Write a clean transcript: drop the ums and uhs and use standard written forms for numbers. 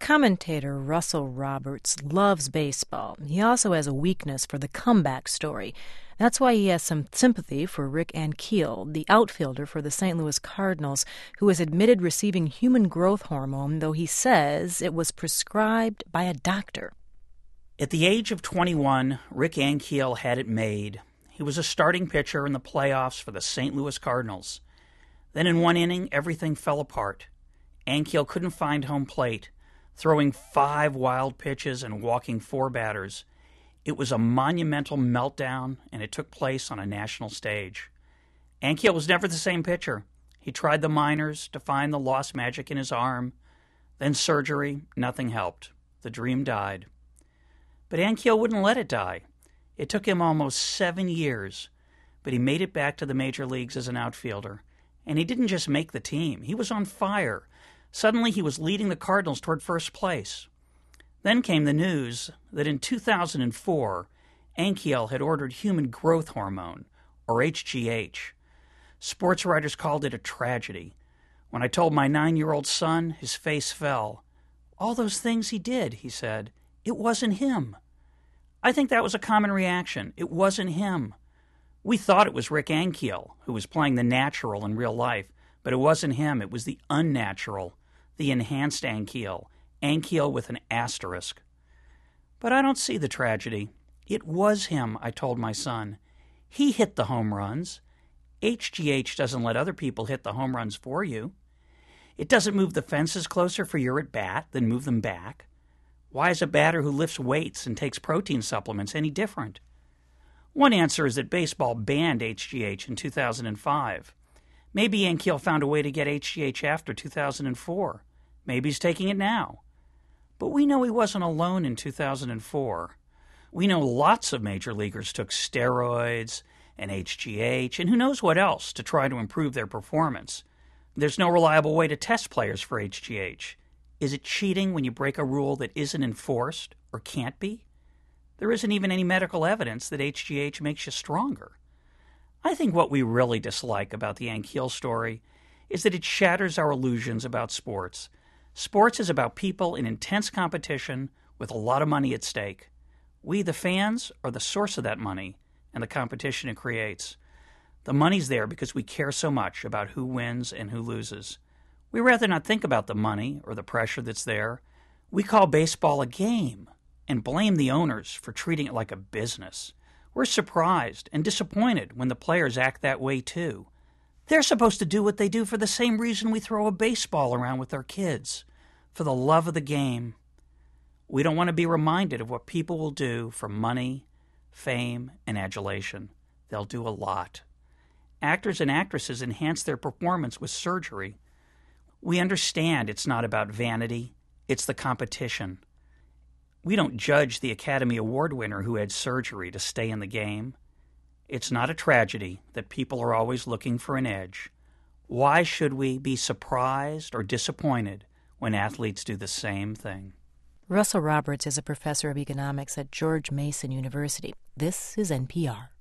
Commentator Russell Roberts loves baseball. He also has a weakness for the comeback story. That's why he has some sympathy for Rick Ankiel, the outfielder for the St. Louis Cardinals, who is admitted receiving human growth hormone, though he says it was prescribed by a doctor. At the age of 21, Rick Ankiel had it made. He was a starting pitcher in the playoffs for the St. Louis Cardinals. Then in one inning, everything fell apart. Ankiel couldn't find home plate, throwing 5 wild pitches and walking 4 batters. It was a monumental meltdown, and it took place on a national stage. Ankiel was never the same pitcher. He tried the minors to find the lost magic in his arm. Then surgery, nothing helped. The dream died. But Ankiel wouldn't let it die. It took him almost 7 years, but he made it back to the major leagues as an outfielder. And he didn't just make the team. He was on fire. Suddenly he was leading the Cardinals toward first place. Then came the news that in 2004, Ankiel had ordered human growth hormone, or HGH. Sports writers called it a tragedy. When I told my 9-year-old son, his face fell. All those things he did, he said, it wasn't him. I think that was a common reaction. It wasn't him. We thought it was Rick Ankiel, who was playing the natural in real life, but it wasn't him. It was the unnatural, the enhanced Ankiel, Ankiel with an asterisk. But I don't see the tragedy. It was him, I told my son. He hit the home runs. HGH doesn't let other people hit the home runs for you. It doesn't move the fences closer for your at-bat than move them back. Why is a batter who lifts weights and takes protein supplements any different? One answer is that baseball banned HGH in 2005. Maybe Ankiel found a way to get HGH after 2004. Maybe he's taking it now. But we know he wasn't alone in 2004. We know lots of major leaguers took steroids and HGH and who knows what else to try to improve their performance. There's no reliable way to test players for HGH. Is it cheating when you break a rule that isn't enforced or can't be? There isn't even any medical evidence that HGH makes you stronger. I think what we really dislike about the Ankiel story is that it shatters our illusions about sports. Sports is about people in intense competition with a lot of money at stake. We, the fans, are the source of that money and the competition it creates. The money's there because we care so much about who wins and who loses. We rather not think about the money or the pressure that's there. We call baseball a game and blame the owners for treating it like a business. We're surprised and disappointed when the players act that way too. They're supposed to do what they do for the same reason we throw a baseball around with our kids, for the love of the game. We don't want to be reminded of what people will do for money, fame, and adulation. They'll do a lot. Actors and actresses enhance their performance with surgery. We understand it's not about vanity, it's the competition. We don't judge the Academy Award winner who had surgery to stay in the game. It's not a tragedy that people are always looking for an edge. Why should we be surprised or disappointed when athletes do the same thing? Russell Roberts is a professor of economics at George Mason University. This is NPR.